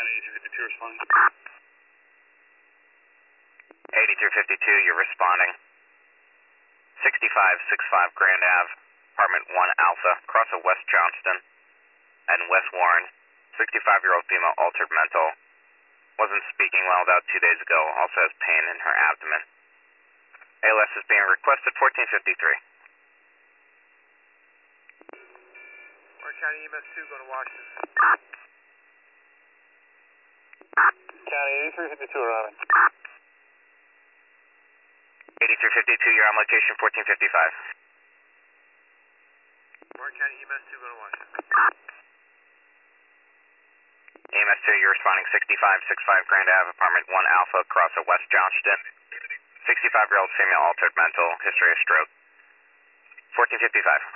8352 responding. 8352, you're responding. 6565 Grand Ave, apartment 1 Alpha, across of West Johnston and West Warren. 65-year-old female, altered mental. Wasn't speaking well about 2 days ago. Also has pain in her abdomen. ALS is being requested, 1453. Orange County EMS 2 going to Washington. County 8352 arriving. 8352, you're on location, 1455. Orange County EMS 2 going to Washington. EMS 2, you're responding, 6565 Grand Ave, apartment 1 Alpha, across of West Johnston. 65-year-old female, altered mental, history of stroke. 1455.